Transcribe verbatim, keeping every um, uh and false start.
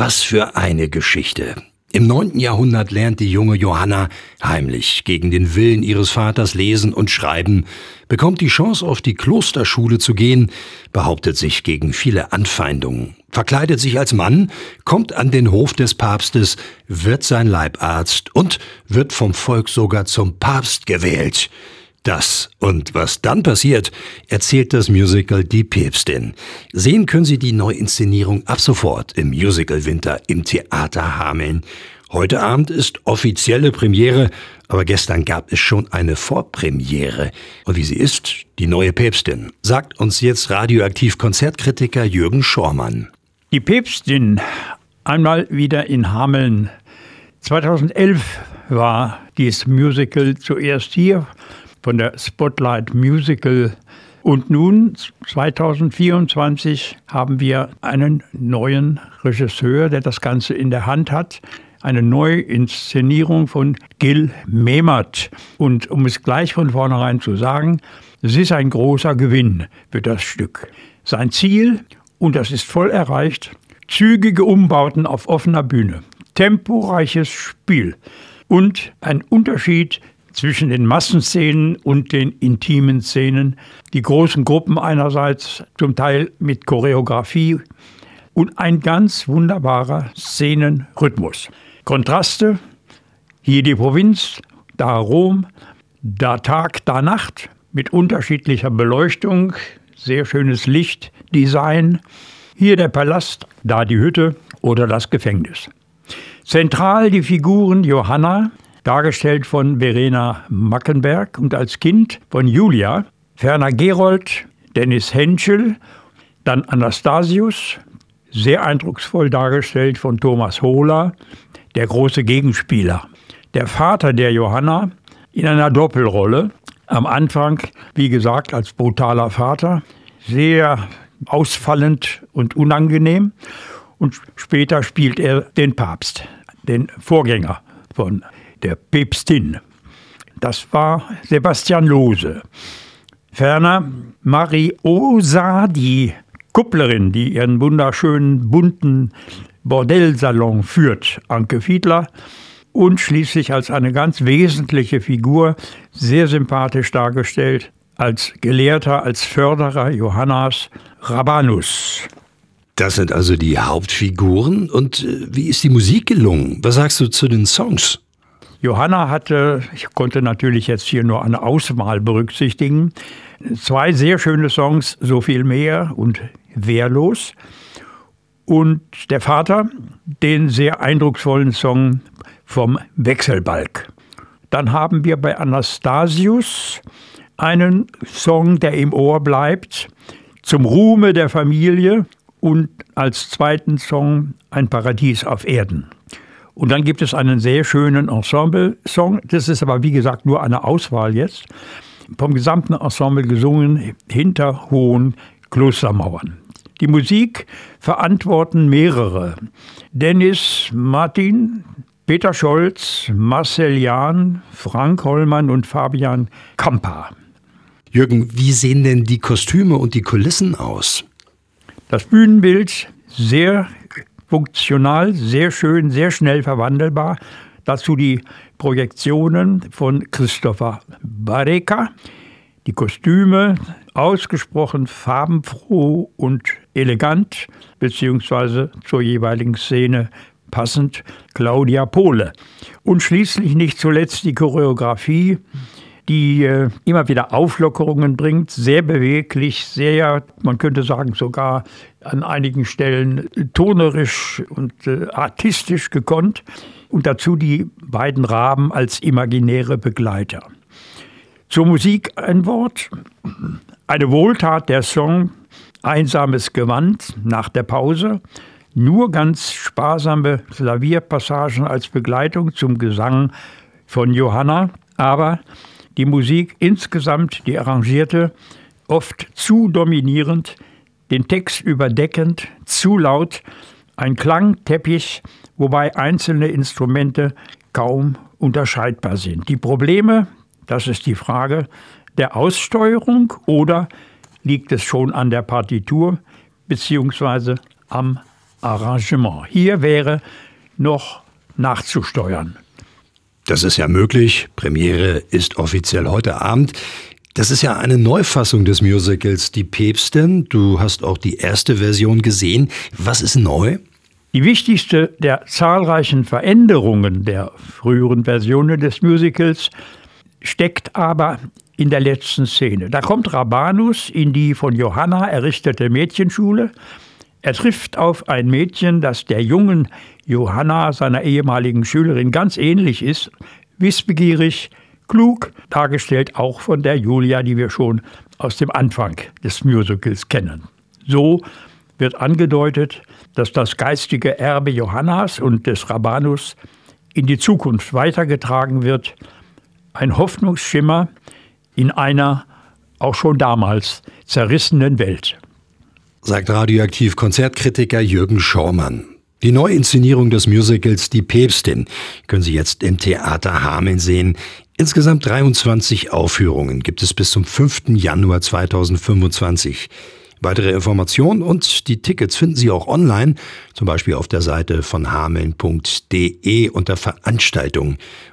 Was für eine Geschichte. Im neunten Jahrhundert lernt die junge Johanna heimlich gegen den Willen ihres Vaters lesen und schreiben, bekommt die Chance, auf die Klosterschule zu gehen, behauptet sich gegen viele Anfeindungen, verkleidet sich als Mann, kommt an den Hof des Papstes, wird sein Leibarzt und wird vom Volk sogar zum Papst gewählt. Das und was dann passiert, erzählt das Musical Die Päpstin. Sehen können Sie die Neuinszenierung ab sofort im Musical-Winter im Theater Hameln. Heute Abend ist offizielle Premiere, aber gestern gab es schon eine Vorpremiere. Und wie sie ist, die neue Päpstin, sagt uns jetzt Radioaktiv-Konzertkritiker Jürgen Schormann. Die Päpstin, einmal wieder in Hameln. zweitausendelf war dieses Musical zuerst hier von der Spotlight Musical. Und nun, zweitausendvierundzwanzig, haben wir einen neuen Regisseur, der das Ganze in der Hand hat. Eine neue Inszenierung von Gil Memert. Und um es gleich von vornherein zu sagen, es ist ein großer Gewinn für das Stück. Sein Ziel, und das ist voll erreicht, zügige Umbauten auf offener Bühne, temporeiches Spiel und ein Unterschied zwischen den Massenszenen und den intimen Szenen, die großen Gruppen einerseits, zum Teil mit Choreografie und ein ganz wunderbarer Szenenrhythmus. Kontraste, hier die Provinz, da Rom, da Tag, da Nacht, mit unterschiedlicher Beleuchtung, sehr schönes Lichtdesign, hier der Palast, da die Hütte oder das Gefängnis. Zentral die Figuren Johanna, dargestellt von Verena Mackenberg und als Kind von Julia, ferner Gerold, Dennis Henschel, dann Anastasius, sehr eindrucksvoll dargestellt von Thomas Hohler, der große Gegenspieler. Der Vater der Johanna in einer Doppelrolle, am Anfang, wie gesagt, als brutaler Vater, sehr ausfallend und unangenehm und später spielt er den Papst, den Vorgänger von der Päpstin. Das war Sebastian Lohse. Ferner Mariosa, die Kupplerin, die ihren wunderschönen, bunten Bordellsalon führt, Anke Fiedler. Und schließlich als eine ganz wesentliche Figur, sehr sympathisch dargestellt, als Gelehrter, als Förderer Johannas Rabanus. Das sind also die Hauptfiguren. Und wie ist die Musik gelungen? Was sagst du zu den Songs? Johanna hatte, ich konnte natürlich jetzt hier nur eine Auswahl berücksichtigen, zwei sehr schöne Songs, So viel mehr und Wehrlos. Und der Vater, den sehr eindrucksvollen Song vom Wechselbalg. Dann haben wir bei Anastasius einen Song, der im Ohr bleibt, zum Ruhme der Familie und als zweiten Song Ein Paradies auf Erden. Und dann gibt es einen sehr schönen Ensemble-Song, das ist aber wie gesagt nur eine Auswahl jetzt, vom gesamten Ensemble gesungen, Hinter hohen Klostermauern. Die Musik verantworten mehrere. Dennis Martin, Peter Scholz, Marcel Jahn, Frank Hollmann und Fabian Kampa. Jürgen, wie sehen denn die Kostüme und die Kulissen aus? Das Bühnenbild sehr funktional, sehr schön, sehr schnell verwandelbar. Dazu die Projektionen von Christopher Bareka. Die Kostüme ausgesprochen farbenfroh und elegant, beziehungsweise zur jeweiligen Szene passend Claudia Pohle. Und schließlich nicht zuletzt die Choreografie, die äh, immer wieder Auflockerungen bringt, sehr beweglich, sehr, man könnte sagen sogar an einigen Stellen tonerisch und äh, artistisch gekonnt. Und dazu die beiden Raben als imaginäre Begleiter. Zur Musik ein Wort. Eine Wohltat der Song Einsames Gewand nach der Pause. Nur ganz sparsame Klavierpassagen als Begleitung zum Gesang von Johanna. Aber die Musik insgesamt, die arrangierte, oft zu dominierend, den Text überdeckend, zu laut, ein Klangteppich, wobei einzelne Instrumente kaum unterscheidbar sind. Die Probleme, das ist die Frage der Aussteuerung oder liegt es schon an der Partitur beziehungsweise am Arrangement. Hier wäre noch nachzusteuern. Das ist ja möglich. Premiere ist offiziell heute Abend. Das ist ja eine Neufassung des Musicals Die Päpstin. Du hast auch die erste Version gesehen. Was ist neu? Die wichtigste der zahlreichen Veränderungen der früheren Versionen des Musicals steckt aber in der letzten Szene. Da kommt Rabanus in die von Johanna errichtete Mädchenschule. Er trifft auf ein Mädchen, das der jungen Johanna, seiner ehemaligen Schülerin, ganz ähnlich ist, wissbegierig, klug, dargestellt auch von der Julia, die wir schon aus dem Anfang des Musicals kennen. So wird angedeutet, dass das geistige Erbe Johannas und des Rabanus in die Zukunft weitergetragen wird. Ein Hoffnungsschimmer in einer auch schon damals zerrissenen Welt. Sagt Radioaktiv-Konzertkritiker Jürgen Schormann. Die Neuinszenierung des Musicals Die Päpstin können Sie jetzt im Theater Hameln sehen. Insgesamt dreiundzwanzig Aufführungen gibt es bis zum fünften Januar zweitausendfünfundzwanzig. Weitere Informationen und die Tickets finden Sie auch online, zum Beispiel auf der Seite von hameln punkt de unter Veranstaltungen.